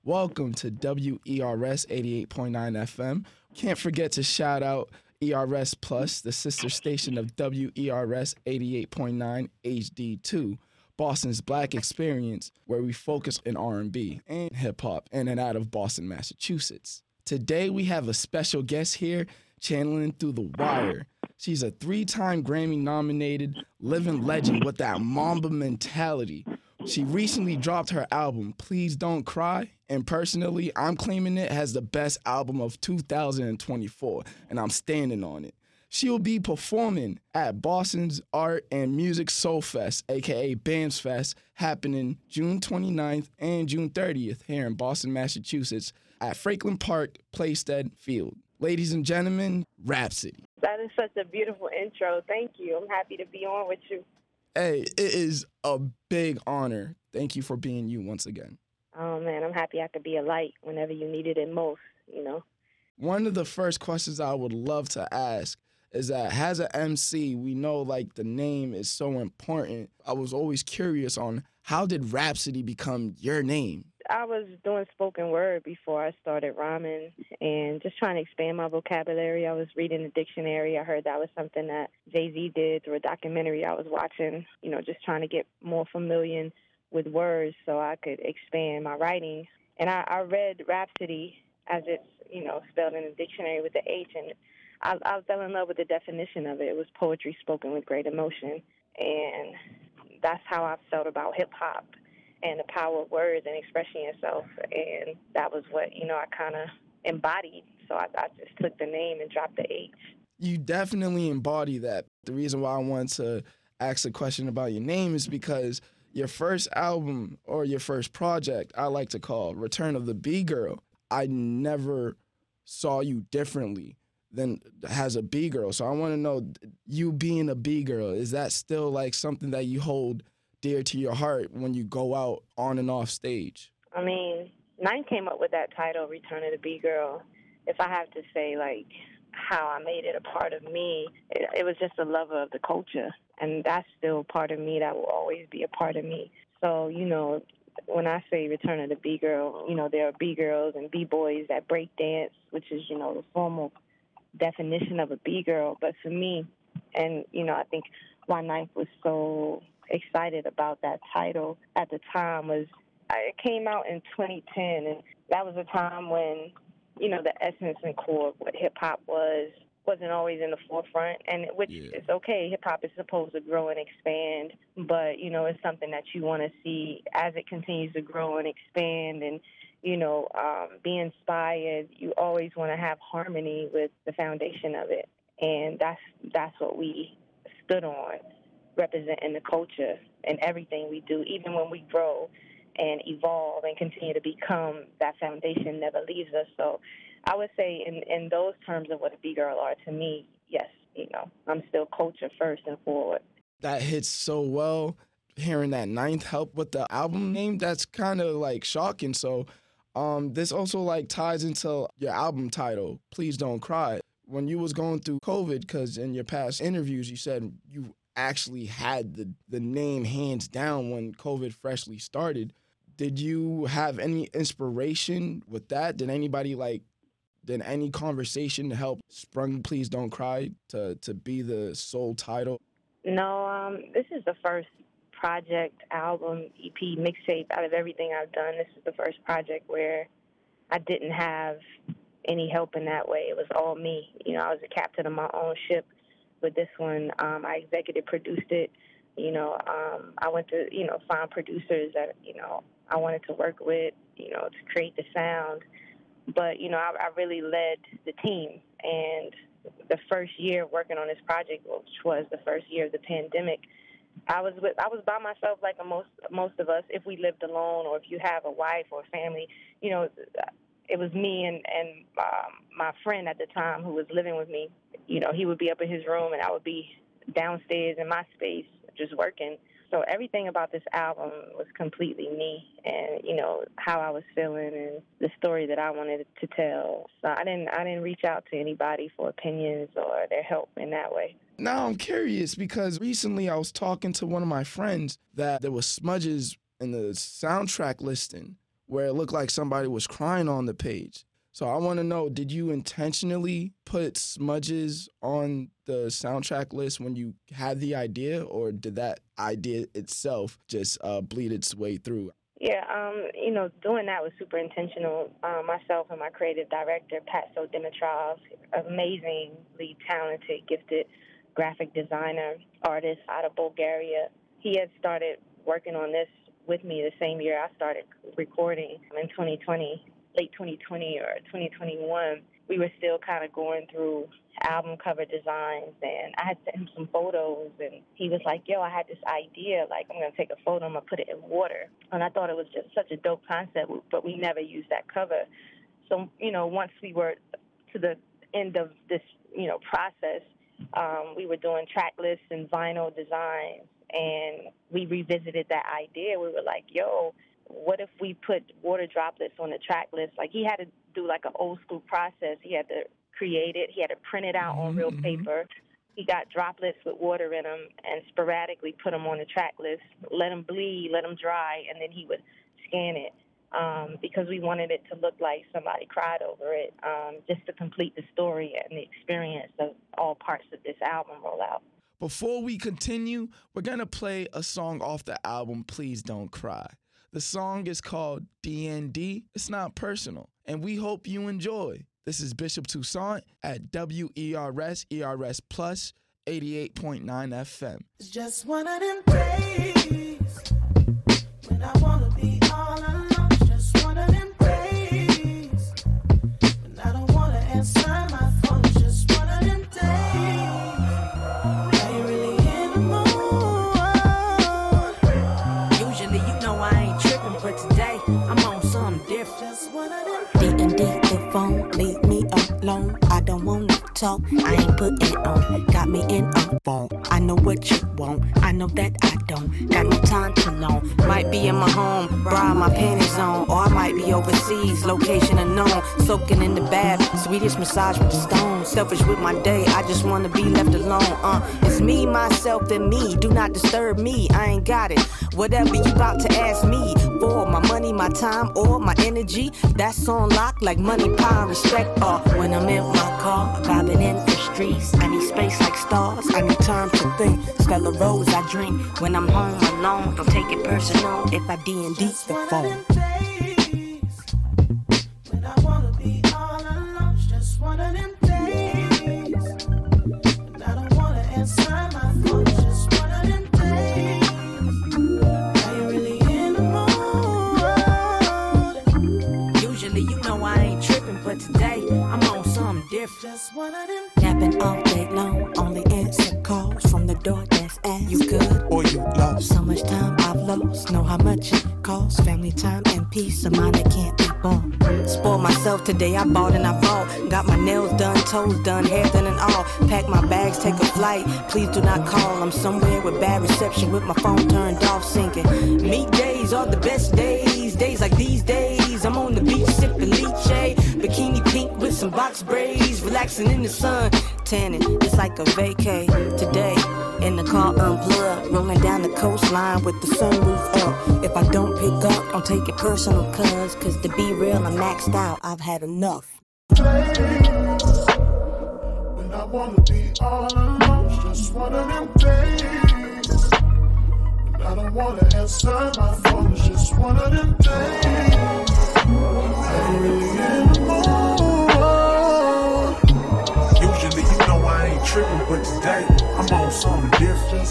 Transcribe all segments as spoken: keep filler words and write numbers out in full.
Welcome to W E R S eighty-eight point nine F M. Can't forget to shout out E R S Plus, the sister station of W E R S eighty-eight point nine H D two, Boston's Black experience, where we focus in R and B and hip hop in and out of Boston, Massachusetts. Today we have a special guest here, channeling through the wire. She's a three-time Grammy-nominated living legend with that Mamba mentality. She recently dropped her album, Please Don't Cry, and personally, I'm claiming it as the best album of two thousand twenty-four, and I'm standing on it. She will be performing at Boston's Art and Music Soul Fest, aka BAMS Fest, happening June twenty-ninth and June thirtieth here in Boston, Massachusetts, at Franklin Park Playstead Field. Ladies and gentlemen, Rapsody. That is such a beautiful intro. Thank you. I'm happy to be on with you. Hey, it is a big honor. Thank you for being you once again. Oh, man, I'm happy I could be a light whenever you needed it most, you know. One of the first questions I would love to ask is that as an M C, we know, like, the name is so important. I was always curious on how did Rapsody become your name? I was doing spoken word before I started rhyming and just trying to expand my vocabulary. I was reading the dictionary. I heard that was something that Jay-Z did through a documentary I was watching, you know, just trying to get more familiar with words so I could expand my writing. And I, I read Rapsody as it's, you know, spelled in the dictionary with the H, and I, I fell in love with the definition of it. It was poetry spoken with great emotion, and that's how I felt about hip-hop and the power of words and expressing yourself. And that was what, you know, I kind of embodied. So I, I just took the name and dropped the H. You definitely embody that. The reason why I wanted to ask a question about your name is because your first album, or your first project, I like to call Return of the B-Girl, I never saw you differently than as a B-Girl. So I want to know, you being a B-Girl, is that still like something that you hold dear to your heart when you go out on and off stage? I mean, Nine came up with that title, Return of the B-Girl. If I have to say, like, how I made it a part of me, it, it was just a lover of the culture. And that's still part of me that will always be a part of me. So, you know, when I say Return of the B-Girl, you know, there are B-Girls and B-Boys that break dance, which is, you know, the formal definition of a B-Girl. But for me, and, you know, I think why Ninth was so excited about that title at the time was it came out in twenty ten, and that was a time when, you know, the essence and core of what hip-hop was wasn't always in the forefront, and which Yeah. is okay. Hip-hop is supposed to grow and expand, but, you know, it's something that you want to see as it continues to grow and expand and, you know, um, be inspired. You always want to have harmony with the foundation of it, and that's that's what we stood on, representing the culture and everything we do, even when we grow and evolve and continue to become, that foundation never leaves us. So I would say in, in those terms of what a B-Girl are to me, yes, you know, I'm still culture first and forward. That hits so well. Hearing that Ninth help with the album name, that's kind of like shocking. So um, this also like ties into your album title, Please Don't Cry. When you was going through COVID, because in your past interviews you said you actually had the, the name hands down when COVID freshly started. Did you have any inspiration with that? Did anybody like, did any conversation help sprung Please Don't Cry to, to be the sole title? No, um, this is the first project, album, E P, mixtape out of everything I've done. This is the first project where I didn't have any help in that way. It was all me. You know, I was the captain of my own ship. With this one, um, I executive produced it. You know, um, I went to, you know, find producers that, you know, I wanted to work with, you know, to create the sound. But, you know, I, I really led the team. And the first year working on this project, which was the first year of the pandemic, I was with, I was by myself like most most of us, if we lived alone or if you have a wife or a family. You know, it was me and, and um, my friend at the time who was living with me. You know, he would be up in his room and I would be downstairs in my space just working. So everything about this album was completely me and, you know, how I was feeling and the story that I wanted to tell. So I didn't I didn't reach out to anybody for opinions or their help in that way. Now I'm curious because recently I was talking to one of my friends that there was smudges in the soundtrack listing where it looked like somebody was crying on the page. So I want to know, did you intentionally put smudges on the soundtrack list when you had the idea, or did that idea itself just uh, bleed its way through? Yeah, um, you know, doing that was super intentional. Um, myself and my creative director, Patso Dimitrov, amazingly talented, gifted graphic designer, artist out of Bulgaria. He had started working on this with me the same year I started recording in twenty twenty. Late twenty twenty or twenty twenty-one, we were still kind of going through album cover designs, and I had sent him some photos, and he was like, yo, I had this idea, like, I'm going to take a photo, I'm going to put it in water. And I thought it was just such a dope concept, but we never used that cover. So, you know, once we were to the end of this, you know, process, um, we were doing track lists and vinyl designs, and we revisited that idea. We were like, yo, what if we put water droplets on the track list? Like, he had to do like an old school process. He had to create it. He had to print it out mm-hmm, on real mm-hmm. paper. He got droplets with water in them and sporadically put them on the track list, let them bleed, let them dry, and then he would scan it um, because we wanted it to look like somebody cried over it, um, just to complete the story and the experience of all parts of this album rollout. Before we continue, we're going to play a song off the album, Please Don't Cry. The song is called D N D. It's not personal, and we hope you enjoy. This is Bishop Toussaint at W E R S, E R S Plus, eighty-eight point nine F M. It's just one of them days when I want to be all alone. Just one of them days when I don't want to answer my phone. Just one of them days. Are you really in the mood? Usually, you know I ain't tripping, but today I'm on something different. Just one of them. D and D, the phone, leave me alone. I don't want to talk, I ain't putting it on. Got me in a phone, I know what you want. I know that I don't, got no time to loan. Might be in my home, bra my panties on. Or I might be overseas, location unknown. Soaking in the bath, Swedish massage with the stones. Selfish with my day, I just wanna be left alone. Uh, it's me, myself, and me. Do not disturb me, I ain't got it. Whatever you about to ask me for, my money, my time, or my energy, that's on lock like money, power, respect. Or when I'm in my car, vibing in the streets, I need space like stars, I need time to think. Stella Rose I drink when I'm home alone. Don't take it personal if I D and D the phone. When I wanna be all alone, it's just one of them days. When I don't wanna answer my phone, it's just one of them days. Are you really in the mood? Usually you know I ain't tripping, but today I'm on something different. Just one of them. Yapping all day long, only answer calls from the door that's asked. You good or you lost? So much time I've lost, know how much it costs. Family time and peace of mind that can't be bought. Spoil myself today, I bought and I bought. Got my nails done, toes done, hair done and all. Pack my bags, take a flight, please do not call. I'm somewhere with bad reception with my phone turned off, sinking. Meet days are the best days, days like these days. I'm on the beach sipping lychee, bikini pink with some box braids, relaxing in the sun, tanning, it's like a vacay. Today, in the car unplugged, rolling down the coastline with the sunroof up. If I don't pick up, don't take it personal, cuz, cause to be real, I'm maxed out, I've had enough. When I wanna be all alone, it's just one of them days. When I don't wanna answer my phone, it's just one of them days. I ain't really in the mood. Usually you know I ain't tripping, but today I'm on something different.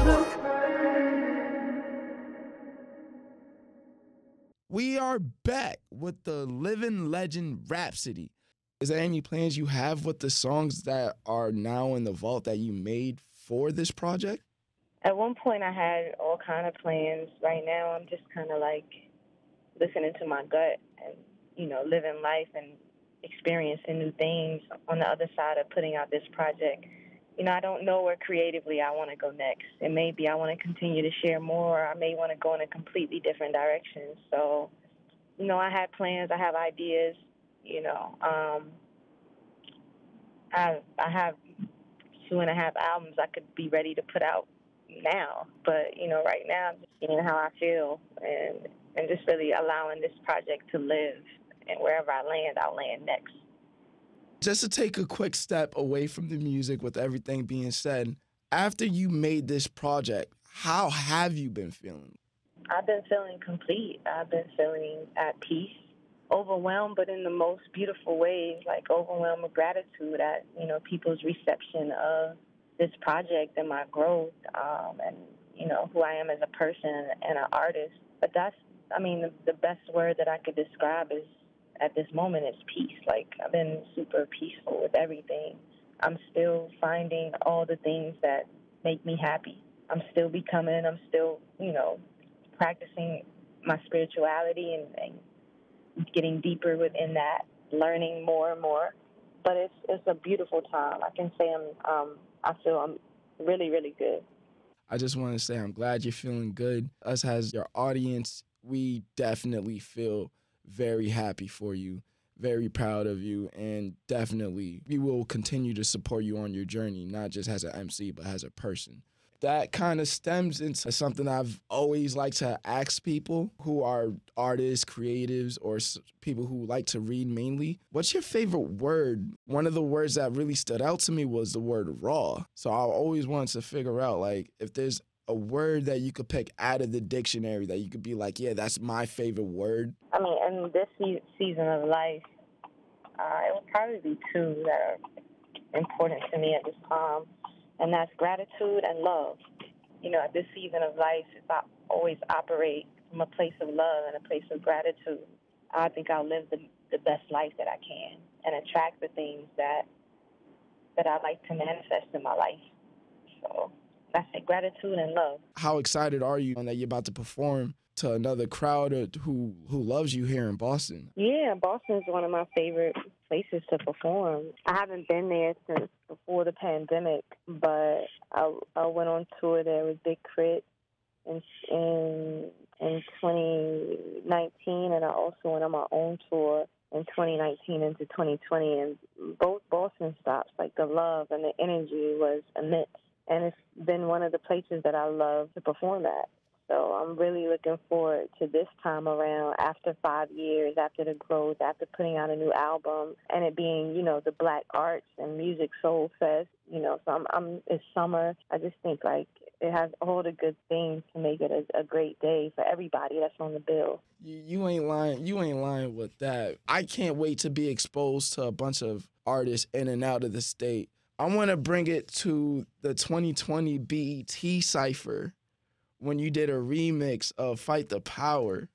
We are back with the living legend Rapsody. Is there any plans you have with the songs that are now in the vault that you made for this project? At one point I had all kind of plans. Right now I'm just kind of like listening to my gut and, you know, living life and experiencing new things on the other side of putting out this project. You know, I don't know where creatively I want to go next. And maybe I want to continue to share more. I may want to go in a completely different direction. So, you know, I have plans. I have ideas. You know, um, I I have two and a half albums I could be ready to put out now. But, you know, right now I'm just seeing how I feel. And and just really allowing this project to live. And wherever I land, I'll land next. Just to take a quick step away from the music with everything being said, after you made this project, how have you been feeling? I've been feeling complete. I've been feeling at peace, overwhelmed, but in the most beautiful ways, like overwhelmed with gratitude at, you know, people's reception of this project and my growth, um, and, you know, who I am as a person and an artist. But that's, I mean, the, the best word that I could describe is, at this moment, is peace. Like, I've been super peaceful with everything. I'm still finding all the things that make me happy. I'm still becoming, I'm still, you know, practicing my spirituality and, and getting deeper within that, learning more and more. But it's it's a beautiful time. I can say I'm um I feel I'm really, really good. I just want to say I'm glad you're feeling good. Us as your audience, we definitely feel very happy for you, very proud of you, and definitely we will continue to support you on your journey, not just as an M C, but as a person. That kind of stems into something I've always liked to ask people who are artists, creatives, or people who like to read mainly. What's your favorite word? One of the words that really stood out to me was the word raw. So I always wanted to figure out, like, if there's a word that you could pick out of the dictionary that you could be like, yeah, that's my favorite word. I mean, in this se- season of life, uh, it would probably be two that are important to me at this time. And that's gratitude and love. You know, at this season of life, if I always operate from a place of love and a place of gratitude, I think I'll live the, the best life that I can and attract the things that that I like to manifest in my life. So that's it, gratitude and love. How excited are you that you're about to perform to another crowd who who loves you here in Boston? Yeah, Boston is one of my favorite places to perform. I haven't been there since before the pandemic, but I, I went on tour there with Big Crit in, in in twenty nineteen, and I also went on my own tour in twenty nineteen into twenty twenty, and both Boston stops, like the love and the energy was immense, and it's been one of the places that I love to perform at. So I'm really looking forward to this time around after five years, after the growth, after putting out a new album, and it being, you know, the Black Arts and Music Soul Fest. You know, so I'm, I'm it's summer. I just think, like, it has all the good things to make it a, a great day for everybody that's on the bill. You, you ain't lying. You ain't lying with that. I can't wait to be exposed to a bunch of artists in and out of the state. I want to bring it to the twenty twenty B E T Cypher, when you did a remix of Fight the Power.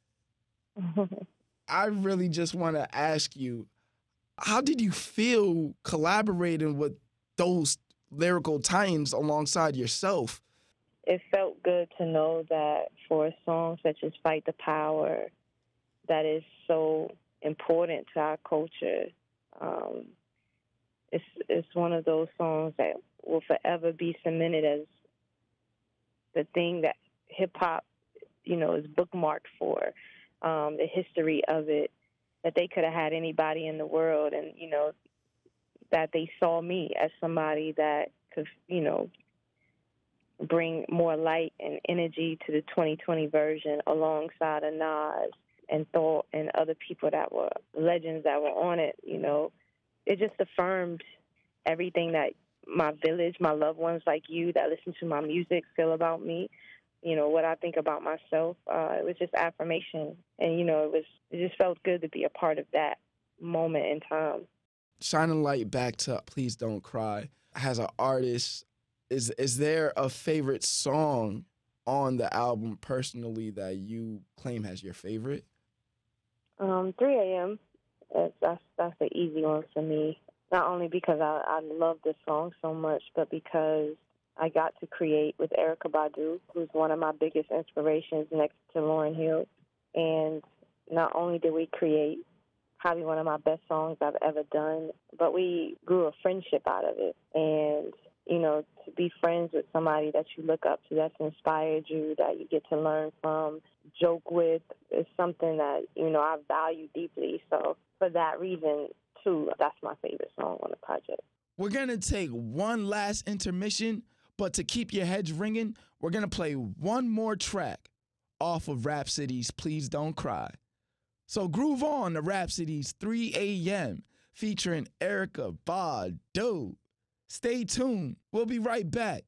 I really just want to ask you, how did you feel collaborating with those lyrical titans alongside yourself? It felt good to know that for a song such as Fight the Power, that is so important to our culture, um, it's, it's one of those songs that will forever be cemented as the thing that hip-hop, you know, is bookmarked for, um, the history of it, that they could have had anybody in the world, and, you know, that they saw me as somebody that could, you know, bring more light and energy to the twenty twenty version alongside of Nas and Thought and other people that were legends that were on it. You know, it just affirmed everything that my village, my loved ones like you that listen to my music feel about me, you know, what I think about myself. Uh, it was just affirmation. And, you know, it was it just felt good to be a part of that moment in time. Shining light back to Please Don't Cry. As an artist, is is there a favorite song on the album personally that you claim as your favorite? Um, three a.m. That's, that's, that's the easy one for me. Not only because I, I love this song so much, but because I got to create with Erykah Badu, who's one of my biggest inspirations next to Lauryn Hill. And not only did we create probably one of my best songs I've ever done, but we grew a friendship out of it. And, you know, to be friends with somebody that you look up to, that's inspired you, that you get to learn from, joke with, is something that, you know, I value deeply. So for that reason, too, that's my favorite song on the project. We're going to take one last intermission, but to keep your heads ringing, we're going to play one more track off of Rhapsody's Please Don't Cry. So groove on to Rhapsody's three a.m. featuring Erykah Badu. Stay tuned. We'll be right back.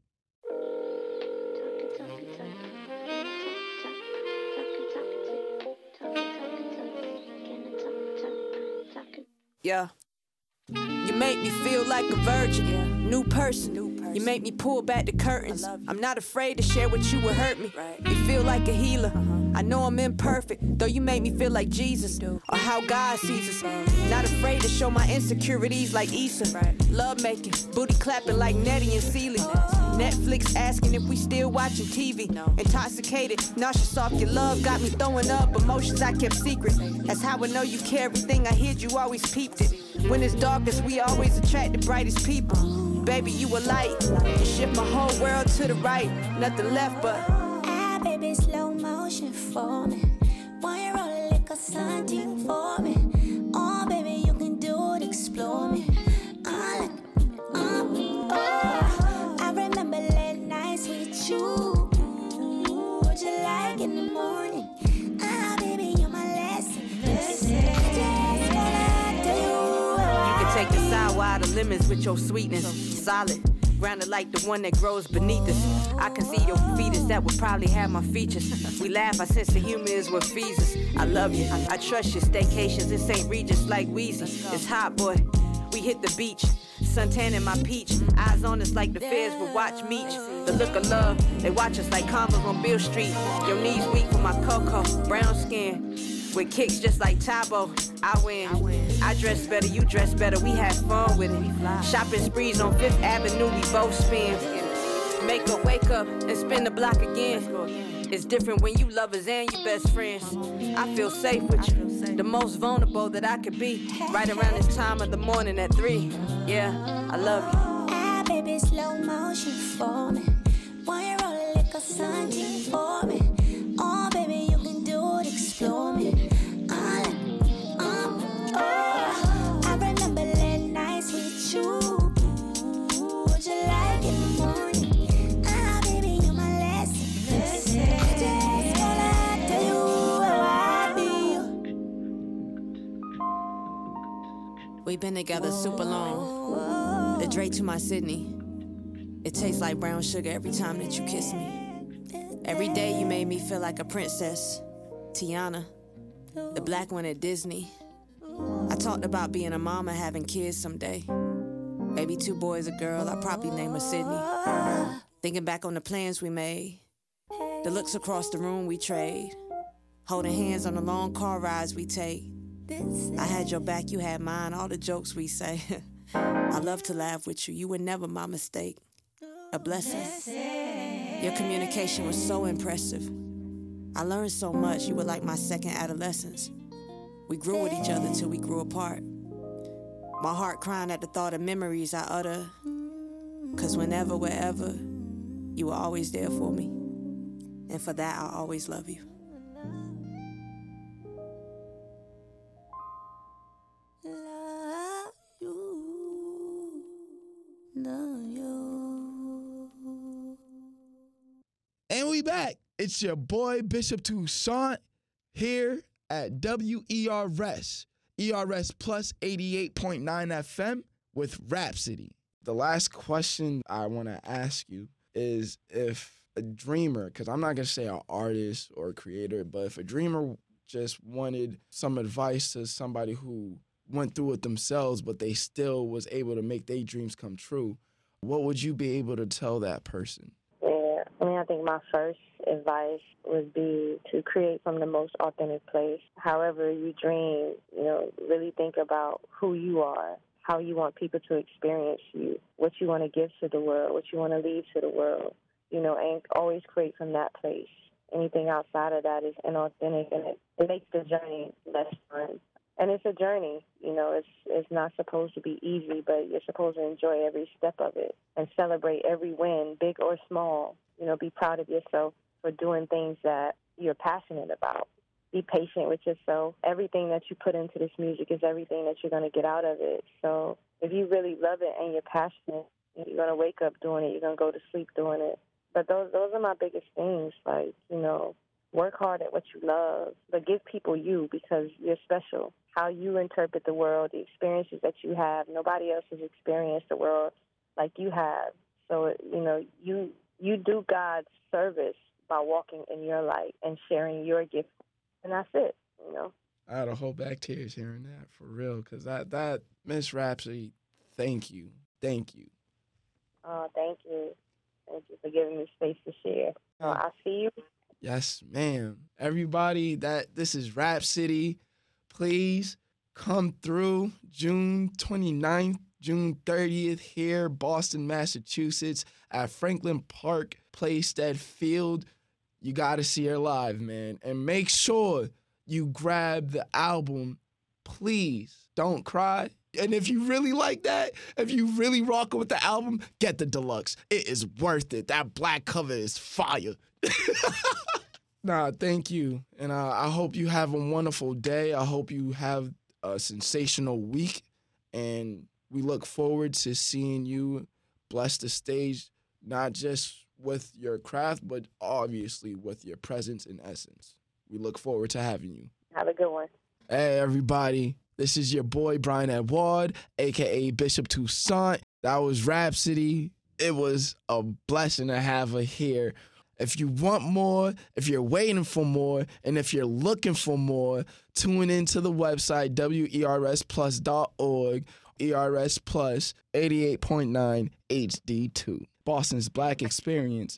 Yeah. You make me feel like a virgin, yeah. New person. New person. You make me pull back the curtains. I'm not afraid to share what you would hurt me. Right. You feel like a healer. Uh-huh. I know I'm imperfect, though you make me feel like Jesus, or how God sees us. Not afraid to show my insecurities like Issa. Right. Love making, booty clapping like Nettie and Celie. Netflix asking if we still watching T V. No. Intoxicated, nauseous off your love, got me throwing up emotions I kept secret. That's how I know you care. Everything I hid, you always peeped it. When it's darkest, we always attract the brightest people. Baby, you a light. You shift my whole world to the right. Nothing left but ah, baby, slow motion for me. Why you roll like a something for me? Oh, baby, you can do it, explore me. I like, um, oh, I remember late nights with you. What you like in the morning? Ah, baby, you're my lesson. Listen, just what I do. You can take the sour out of lemons with your sweetness. Solid, grounded like the one that grows beneath us. I can see your fetus that would probably have my features. We laugh, I sense the humor is what feeds us. I love you, I, I trust you. Staycations in Saint Regis like Wheezy. It's hot, boy. We hit the beach, suntan in my peach. Eyes on us like the feds would watch Meech. The look of love, they watch us like Converse on Beale Street. Your knees weak for my cocoa, brown skin. With kicks just like Tabo, I win. I dress better, you dress better, we have fun with it. Shopping sprees on Fifth Avenue, we both spin. Make up, wake up, and spin the block again. It's different when you lovers and you best friends. I feel safe with you, the most vulnerable that I could be. Right around this time of the morning at three. Yeah, I love you. Ah, baby, slow motion for me. Why you roll like a something for me? Oh, baby, you can do it, explore me. I like, um, oh, I remember late nights with you. What you like in the morning? Ah, baby, you're my lesson. Listen, just what I do, how I feel. We've been together super long. The Drake to my Sydney. It tastes like brown sugar every time that you kiss me. Every day you made me feel like a princess. Tiana, the black one at Disney. I talked about being a mama, having kids someday. Maybe two boys, a girl, I'd probably name her Sydney. Thinking back on the plans we made, the looks across the room we trade, holding hands on the long car rides we take. I had your back, you had mine, all the jokes we say. I love to laugh with you, you were never my mistake. A blessing. Your communication was so impressive. I learned so much, you were like my second adolescence. We grew with each other till we grew apart. My heart crying at the thought of memories I utter. Cause whenever, wherever, you were always there for me. And for that, I'll always love you. Love you, love you. And we back. It's your boy Bishop Toussaint here at W E R S, E R S Plus eighty-eight point nine F M with Rhapsody. The last question I want to ask you is if a dreamer, because I'm not going to say an artist or a creator, but if a dreamer just wanted some advice to somebody who went through it themselves, but they still was able to make their dreams come true, what would you be able to tell that person? Yeah, I mean, I think my first advice would be to create from the most authentic place. However you dream, you know, really think about who you are, how you want people to experience you, what you want to give to the world, what you want to leave to the world, you know, and always create from that place. Anything outside of that is inauthentic, and it, it makes the journey less fun. And it's a journey, you know, it's it's not supposed to be easy, but you're supposed to enjoy every step of it and celebrate every win, big or small. You know, be proud of yourself for doing things that you're passionate about. Be patient with yourself. Everything that you put into this music is everything that you're going to get out of it. So if you really love it and you're passionate, you're going to wake up doing it. You're going to go to sleep doing it. But those those are my biggest things, like, you know, work hard at what you love, but give people you because you're special. How you interpret the world, the experiences that you have, nobody else has experienced the world like you have. So, you know, you you do God's service by walking in your light and sharing your gift, and that's it, you know. I had a whole back tears hearing that, for real, because that, that, Miss Rhapsody, thank you. Thank you. Oh, thank you. Thank you for giving me space to share. So I see you. Yes, ma'am. Everybody, that this is Rhapsody. Please come through June twenty-ninth, June thirtieth here, Boston, Massachusetts, at Franklin Park, Playstead Field. You got to see her live, man. And make sure you grab the album. Please don't cry. And if you really like that, if you really rockin' with the album, get the deluxe. It is worth it. That black cover is fire. Nah, thank you. And uh, I hope you have a wonderful day. I hope you have a sensational week. And we look forward to seeing you bless the stage, not just with your craft, but obviously with your presence and essence. We look forward to having you. Have a good one. Hey, everybody. This is your boy, Brian Edward, a k a. Bishop Toussaint. That was Rhapsody. It was a blessing to have her here. If you want more, if you're waiting for more, and if you're looking for more, tune into the website, W E R S plus dot org, E R S Plus, eighty-eight point nine H D two. Boston's Black Experience,